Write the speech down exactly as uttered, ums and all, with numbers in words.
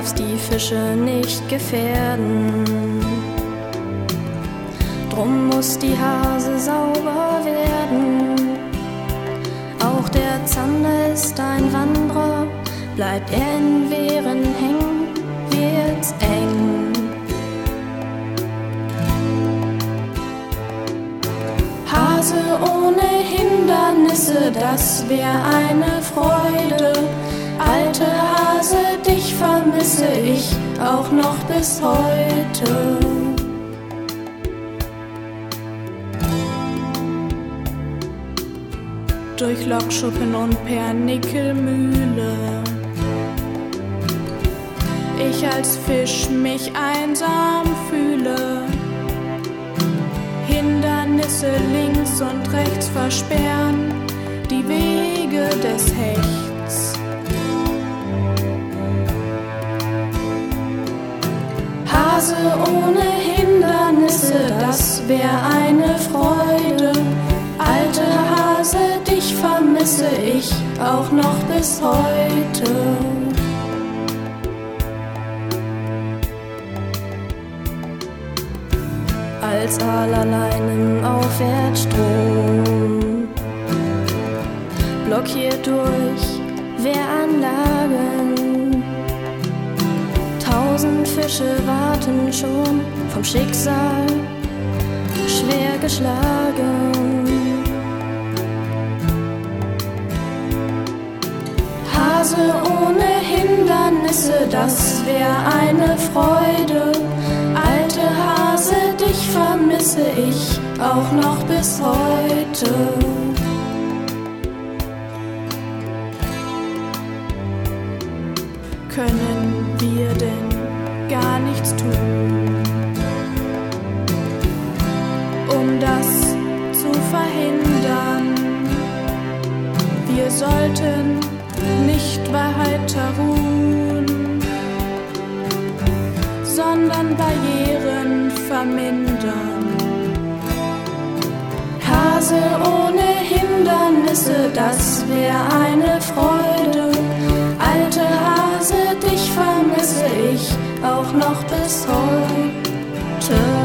darfst die Fische nicht gefährden. Drum muss die Hase sauber werden. Auch der Zander ist ein Wanderer, bleibt er in Wehren hängen, wird's eng. Hase ohne Hindernisse, das wär eine Freude. Alte Hase, dich vermisse ich auch noch bis heute. Durch Lokschuppen und Pernickelmühle, ich als Fisch mich einsam fühle. Hindernisse links und rechts versperren die Wege des Hechts. Hase ohne Hindernisse, das wär eine Freude. Alte Hase, dich vermisse ich auch noch bis heute. Als Aal allein im Aufwärtsstrom, blockiert durch Wehranlagen. Tausend Fische warten schon, vom Schicksal schwer geschlagen. Hase ohne Hindernisse, das wär eine Freude. Alte Hase, dich vermisse ich auch noch bis heute. Können wir denn gar nichts tun, um das zu verhindern? Wir sollten nicht weiter ruhen, sondern Barrieren vermindern. Hase ohne Hindernisse, das wär eine Freude. Alte Hase, dich vermisse ich auch noch bis heute.